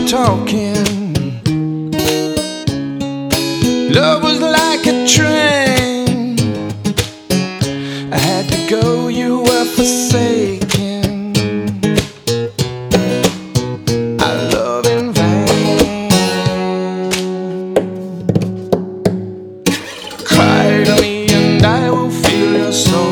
talking. Love was like a train. I had to go, you were forsaken. I love in vain. Cry to me and I will feel your soul.